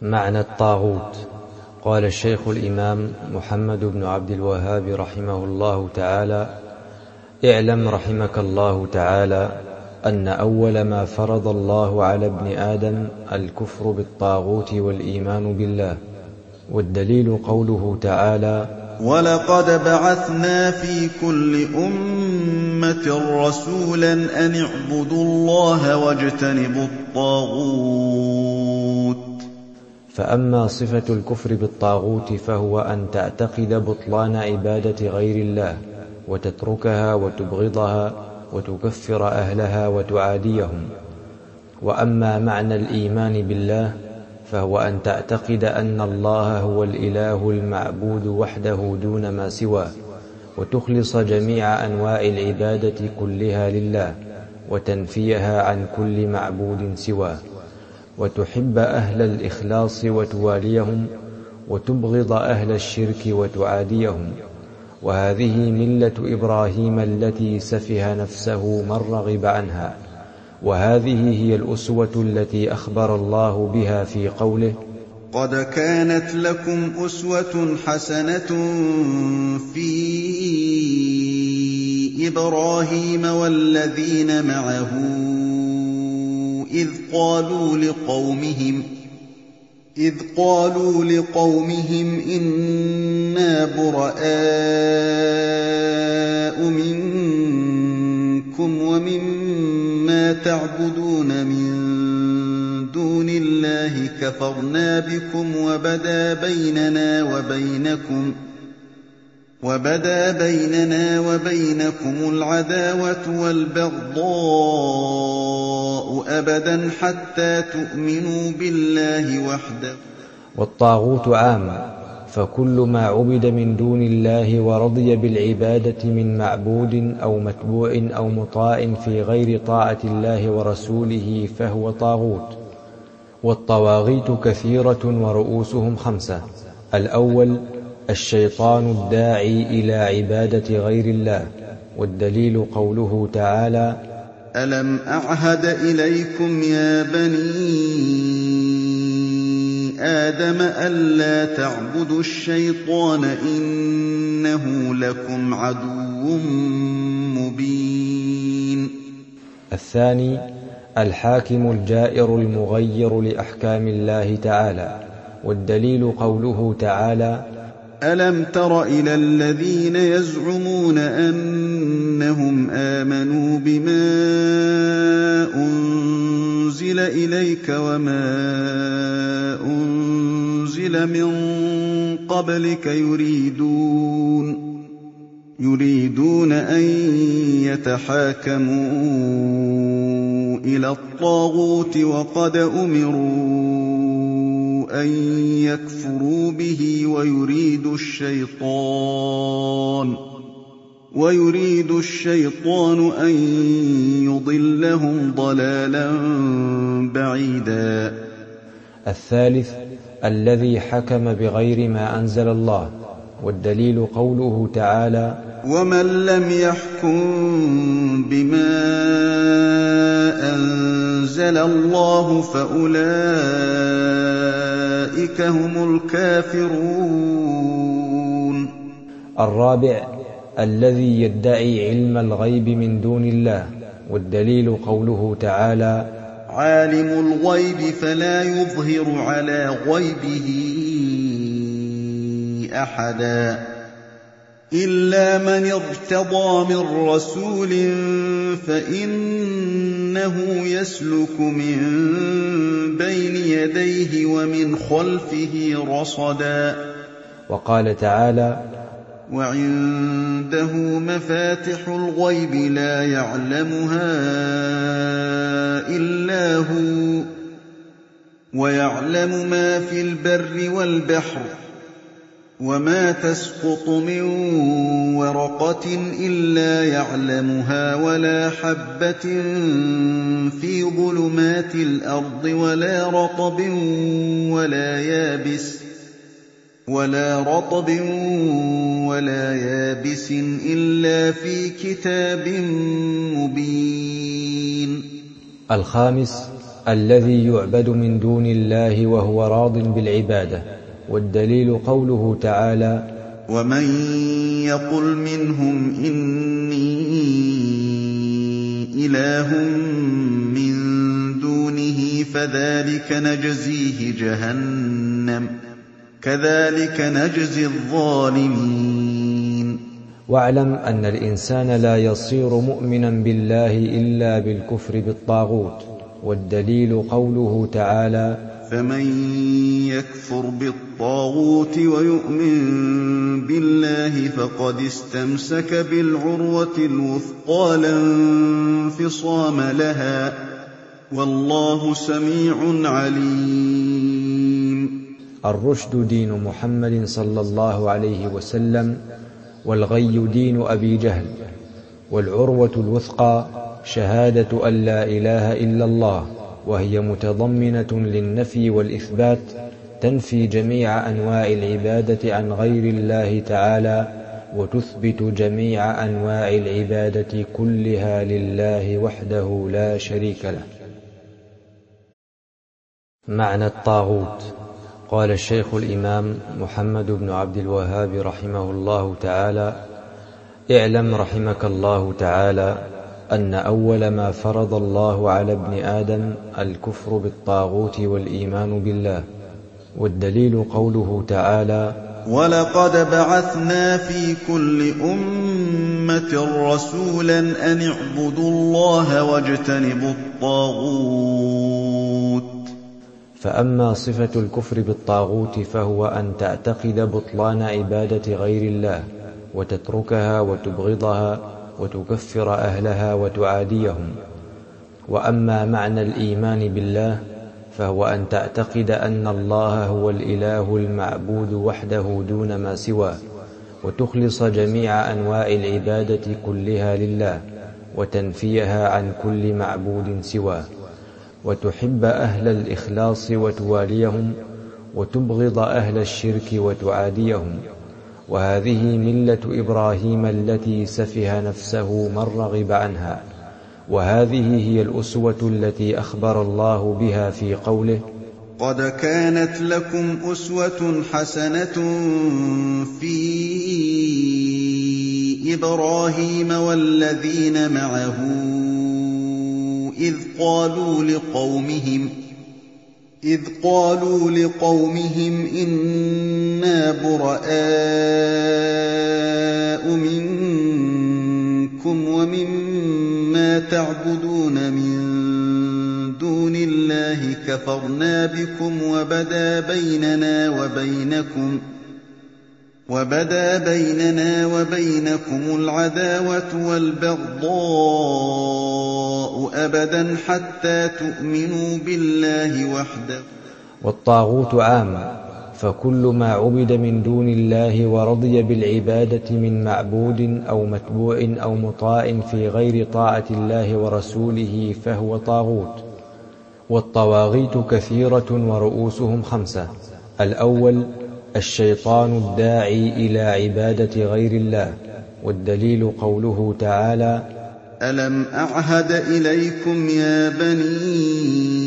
معنى الطاغوت. قال الشيخ الإمام محمد بن عبد الوهاب رحمه الله تعالى: اعلم رحمك الله تعالى أن أول ما فرض الله على ابن آدم الكفر بالطاغوت والإيمان بالله، والدليل قوله تعالى: ولقد بعثنا في كل أمة رسولا أن اعبدوا الله واجتنبوا الطاغوت. فأما صفة الكفر بالطاغوت فهو أن تعتقد بطلان عبادة غير الله وتتركها وتبغضها وتكفر أهلها وتعاديهم. وأما معنى الإيمان بالله فهو أن تعتقد أن الله هو الإله المعبود وحده دون ما سواه، وتخلص جميع أنواع العبادة كلها لله وتنفيها عن كل معبود سواه، وتحب أهل الإخلاص وتواليهم، وتبغض أهل الشرك وتعاديهم. وهذه ملة إبراهيم التي سفه نفسه من رغب عنها، وهذه هي الأسوة التي أخبر الله بها في قوله: قد كانت لكم أسوة حسنة في إبراهيم والذين معه إذ قالوا لقومهم إنا براء منكم ومما تعبدون من دون الله كفرنا بكم وبدا بيننا وبينكم العداوة والبغضاء أبدا حتى تؤمنوا بالله وحده. والطاغوت عام، فكل ما عبد من دون الله ورضي بالعبادة من معبود أو متبوع أو مطاع في غير طاعة الله ورسوله فهو طاغوت. والطواغيت كثيرة ورؤوسهم 5: الأول الشيطان الداعي إلى عبادة غير الله، والدليل قوله تعالى: ألم أعهد إليكم يا بني آدم ألا تعبدوا الشيطان إنه لكم عدو مبين. الثاني الحاكم الجائر المغير لأحكام الله تعالى، والدليل قوله تعالى: ألم تر إلى الذين يزعمون أنهم آمنوا بما أنزل إليك وما أنزل من قبلك يريدون أن يتحاكموا إلى الطاغوت وقد أمروا أن يكفروا به ويريد الشيطان أن يضلهم ضلالا بعيدا. الثالث الذي حكم بغير ما أنزل الله، والدليل قوله تعالى: ومن لم يحكم بما أنزل الله فأولئك هم الكافرون. الرابع الذي يدعي علم الغيب من دون الله، والدليل قوله تعالى: عالم الغيب فلا يظهر على غيبه أحدا إلا من ارتضى من رسول فإنه يسلك من بين يديه ومن خلفه رصدا. وقال تعالى: وعنده مفاتح الغيب لا يعلمها إلا هو ويعلم ما في البر والبحر وما تسقط من ورقة إلا يعلمها ولا حبة في ظلمات الأرض ولا رطب ولا يابس إلا في كتاب مبين. الخامس الذي يعبد من دون الله وهو راض بالعبادة، والدليل قوله تعالى: ومن يقل منهم إني إله من دونه فذلك نجزيه جهنم كذلك نجزي الظالمين. واعلم أن الإنسان لا يصير مؤمنا بالله إلا بالكفر بالطاغوت، والدليل قوله تعالى: فمن يكفر بالطاغوت ويؤمن بالله فقد استمسك بالعروة الوثقى لا انفصام لها والله سميع عليم. الرشد دين محمد صلى الله عليه وسلم، والغي دين أبي جهل، والعروة الوثقى شهادة أن لا إله إلا الله، وهي متضمنة للنفي والإثبات، تنفي جميع أنواع العبادة عن غير الله تعالى، وتثبت جميع أنواع العبادة كلها لله وحده لا شريك له. معنى الطاغوت. قال الشيخ الإمام محمد بن عبد الوهاب رحمه الله تعالى: اعلم رحمك الله تعالى أن أول ما فرض الله على ابن آدم الكفر بالطاغوت والإيمان بالله، والدليل قوله تعالى: ولقد بعثنا في كل أمة رسولا أن اعبدوا الله واجتنبوا الطاغوت. فأما صفة الكفر بالطاغوت فهو أن تعتقد بطلان عبادة غير الله، وتتركها وتبغضها وتكفر أهلها وتعاديهم. وأما معنى الإيمان بالله فهو أن تعتقد أن الله هو الإله المعبود وحده دون ما سواه، وتخلص جميع أنواع العبادة كلها لله، وتنفيها عن كل معبود سواه، وتحب أهل الإخلاص وتواليهم، وتبغض أهل الشرك وتعاديهم. وهذه ملة إبراهيم التي سفه نفسه من رغب عنها، وهذه هي الأسوة التي أخبر الله بها في قوله: قد كانت لكم أسوة حسنة في إبراهيم والذين معه إذ قالوا لقومهم إنا براء منكم ومما تعبدون من دون الله كفرنا بكم وبدا بيننا وبينكم العداوة والبغضاء أبدا حتى تؤمنوا بالله وحده. والطاغوت عام، فكل ما عبد من دون الله ورضي بالعبادة من معبود أو متبوع أو مطاع في غير طاعة الله ورسوله فهو طاغوت. والطواغيت كثيرة ورؤوسهم 5: الأول الشيطان الداعي إلى عبادة غير الله، والدليل قوله تعالى: ألم أعهد إليكم يا بني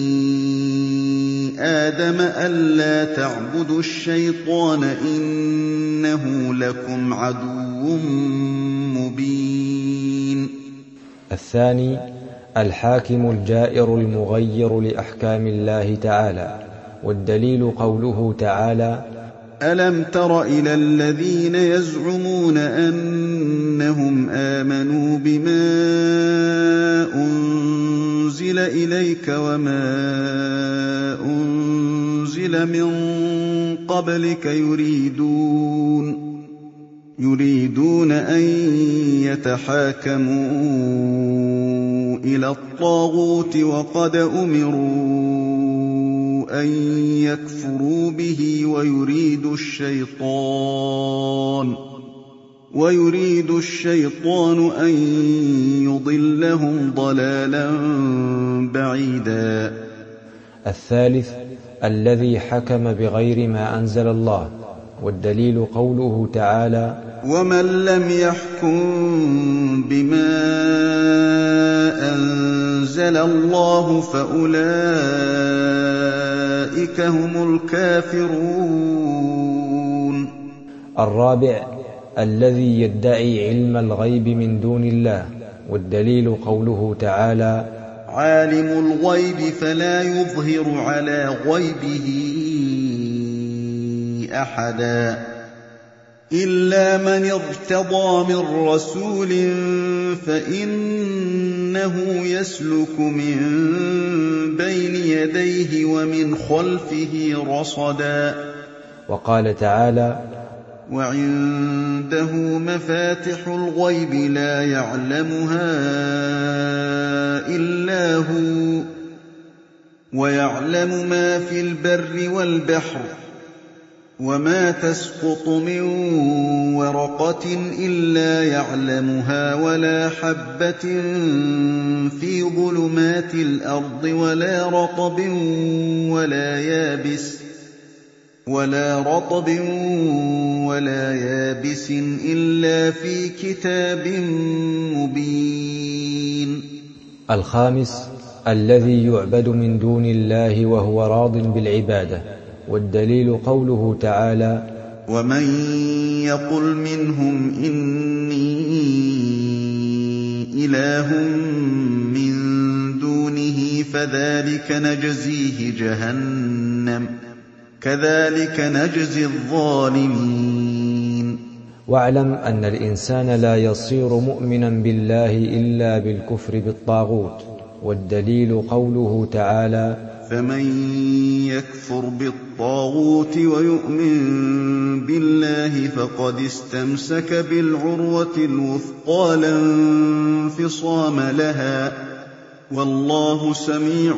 آدم ألا تعبدوا الشيطان إنه لكم عدو مبين. الثاني الحاكم الجائر المغير لأحكام الله تعالى، والدليل قوله تعالى: ألم تر إلى الذين يزعمون أنهم آمنوا بما أنزل إليك وما أنزل من قبلك يريدون أن يتحاكموا إلى الطاغوت وقد أمروا أن يكفروا به ويريد الشيطان أن يضلهم ضلالا بعيدا. الثالث الذي حكم بغير ما أنزل الله، والدليل قوله تعالى: ومن لم يحكم بما أنزل الله فأولئك هم الكافرون. الرابع: الذي يدعي علم الغيب من دون الله، والدليل قوله تعالى: عالم الغيب فلا يظهر على غيبه أحدا إلا من ارتضى من رسول فإنه يسلك من بين يديه ومن خلفه رصدا. وقال تعالى: وعنده مفاتح الغيب لا يعلمها إلا هو ويعلم ما في البر والبحر وما تسقط من ورقة إلا يعلمها ولا حبة في ظلمات الأرض ولا رطب ولا يابس إلا في كتاب مبين. الخامس: الذي يعبد من دون الله وهو راض بالعبادة، والدليل قوله تعالى: ومن يقل منهم إني إله من دونه فذلك نجزيه جهنم كذلك نجزي الظالمين. واعلم أن الإنسان لا يصير مؤمنا بالله إلا بالكفر بالطاغوت، والدليل قوله تعالى: فمن يكفر بالطاغوت ويؤمن بالله فقد استمسك بالعروة الوثقى لا انفصام لها والله سميع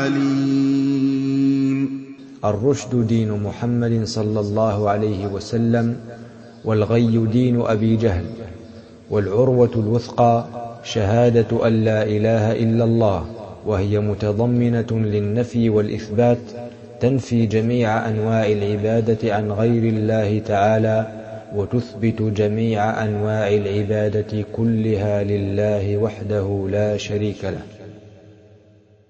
عليم. الرشد دين محمد صلى الله عليه وسلم، والغي دين أبي جهل، والعروة الوثقى شهادة أن لا إله إلا الله، وهي متضمنة للنفي والإثبات، تنفي جميع أنواع العبادة عن غير الله تعالى، وتثبت جميع أنواع العبادة كلها لله وحده لا شريك له.